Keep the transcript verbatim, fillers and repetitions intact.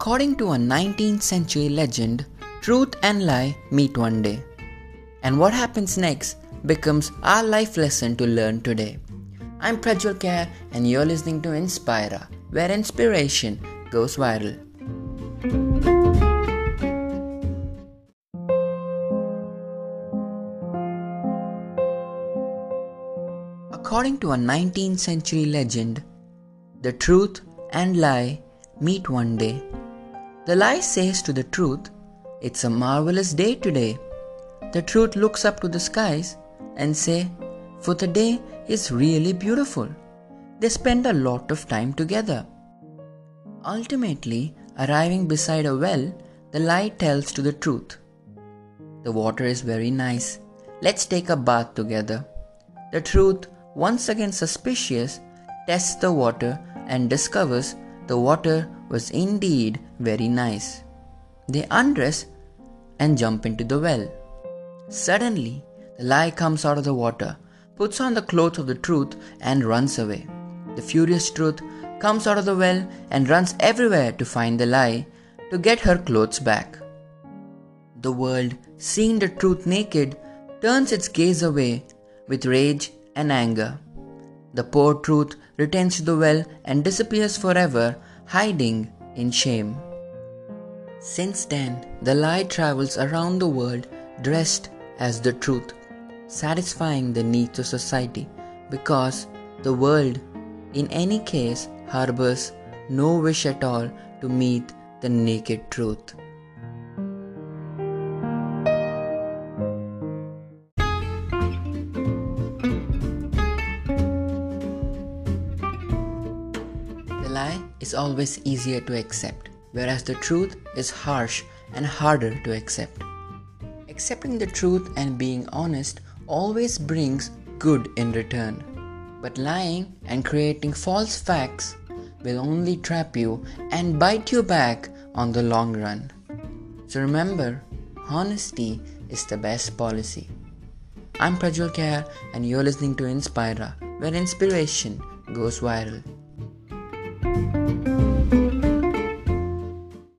According to a nineteenth century legend, truth and lie meet one day. And what happens next becomes our life lesson to learn today. I'm Prajwal Kher and you're listening to Inspira, where inspiration goes viral. According to a nineteenth century legend, the truth and lie meet one day. The lie says to the truth, "It's a marvelous day today." The truth looks up to the skies and say, "For the day is really beautiful." They spend a lot of time together. Ultimately, arriving beside a well, the lie tells to the truth, "The water is very nice. Let's take a bath together." The truth, once again suspicious, tests the water and discovers the water was indeed very nice. They undress and jump into the well. Suddenly, the lie comes out of the water, puts on the clothes of the truth and runs away. The furious truth comes out of the well and runs everywhere to find the lie to get her clothes back. The world, seeing the truth naked, turns its gaze away with rage and anger. The poor truth returns to the well and disappears forever, hiding in shame. Since then, the lie travels around the world dressed as the truth, satisfying the needs of society, because the world, in any case, harbors no wish at all to meet the naked truth. The lie is always easier to accept, whereas the truth is harsh and harder to accept. Accepting the truth and being honest always brings good in return, but lying and creating false facts will only trap you and bite you back on the long run. So remember, honesty is the best policy. I'm Prajwal Kher and you're listening to Inspira, where inspiration goes viral.